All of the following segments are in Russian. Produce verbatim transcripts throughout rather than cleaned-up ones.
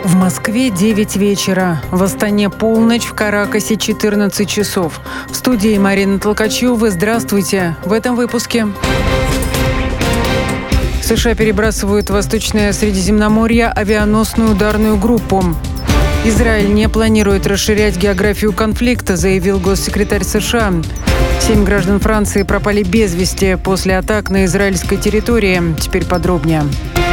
В Москве девять вечера, в Астане полночь, в Каракасе четырнадцать часов. В студии Марина Толкачева. Здравствуйте. В этом выпуске. США перебрасывают в Восточное Средиземноморье авианосную ударную группу. Израиль не планирует расширять географию конфликта, заявил госсекретарь США. Семь граждан Франции пропали без вести после атак на израильской территории. Теперь подробнее.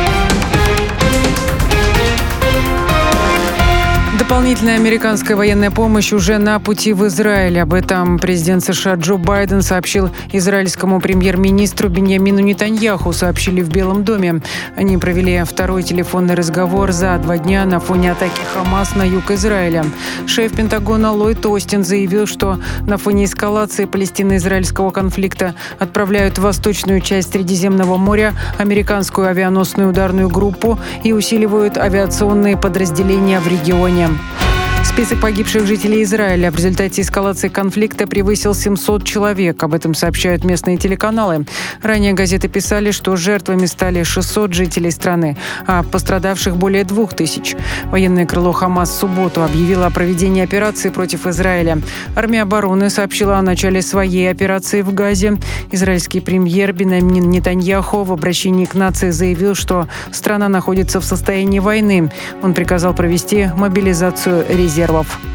Дополнительная американская военная помощь уже на пути в Израиль. Об этом президент США Джо Байден сообщил израильскому премьер-министру Биньямину Нетаньяху, сообщили в Белом доме. Они провели второй телефонный разговор за два дня на фоне атаки Хамас на юг Израиля. Шеф Пентагона Ллойд Остин заявил, что на фоне эскалации палестино-израильского конфликта отправляют в восточную часть Средиземного моря американскую авианосную ударную группу и усиливают авиационные подразделения в регионе. Список погибших жителей Израиля в результате эскалации конфликта превысил семьсот человек. Об этом сообщают местные телеканалы. Ранее газеты писали, что жертвами стали шестьсот жителей страны, а пострадавших более двух тысяч. Военное крыло Хамас в субботу объявило о проведении операции против Израиля. Армия обороны сообщила о начале своей операции в Газе. Израильский премьер Биньямин Нетаньяху в обращении к нации заявил, что страна находится в состоянии войны. Он приказал провести мобилизацию резервов.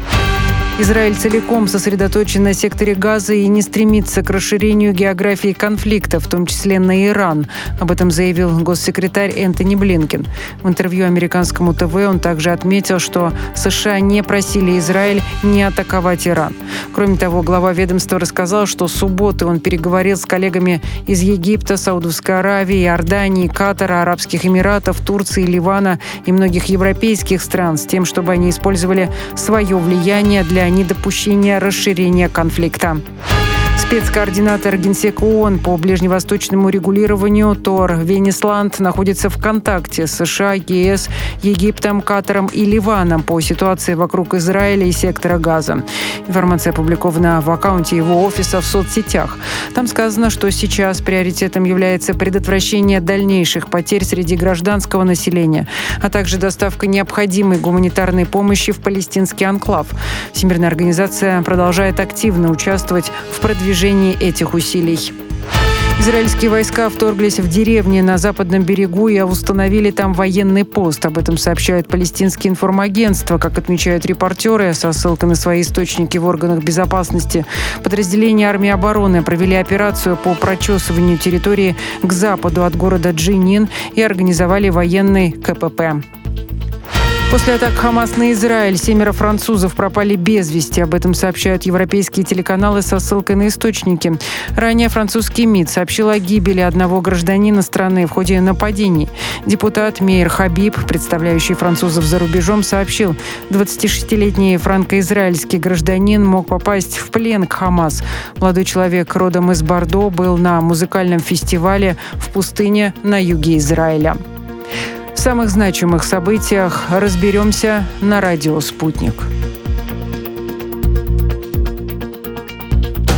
Израиль целиком сосредоточен на секторе Газа и не стремится к расширению географии конфликта, в том числе на Иран. Об этом заявил госсекретарь Энтони Блинкен. В интервью американскому ТВ он также отметил, что США не просили Израиль не атаковать Иран. Кроме того, глава ведомства рассказал, что в субботу он переговорил с коллегами из Египта, Саудовской Аравии, Иордании, Катара, Арабских Эмиратов, Турции, Ливана и многих европейских стран с тем, чтобы они использовали свое влияние для недопущения расширения конфликта. Спецкоординатор Генсека ООН по ближневосточному регулированию Тор Венесланд находится в контакте с США, ЕС, Египтом, Катаром и Ливаном по ситуации вокруг Израиля и сектора Газа. Информация опубликована в аккаунте его офиса в соцсетях. Там сказано, что сейчас приоритетом является предотвращение дальнейших потерь среди гражданского населения, а также доставка необходимой гуманитарной помощи в палестинский анклав. Всемирная организация продолжает активно участвовать в продвижении этих усилий. Израильские войска вторглись в деревни на западном берегу и установили там военный пост. Об этом сообщают палестинские информагентства. Как отмечают репортеры, со ссылкой на свои источники в органах безопасности, подразделения армии обороны провели операцию по прочесыванию территории к западу от города Дженин и организовали военный КПП. После атак Хамас на Израиль семеро французов пропали без вести. Об этом сообщают европейские телеканалы со ссылкой на источники. Ранее французский МИД сообщил о гибели одного гражданина страны в ходе нападений. Депутат Мейер Хабиб, представляющий французов за рубежом, сообщил, двадцатишестилетний франко-израильский гражданин мог попасть в плен к Хамас. Молодой человек родом из Бордо был на музыкальном фестивале в пустыне на юге Израиля. В самых значимых событиях разберемся на радио «Спутник».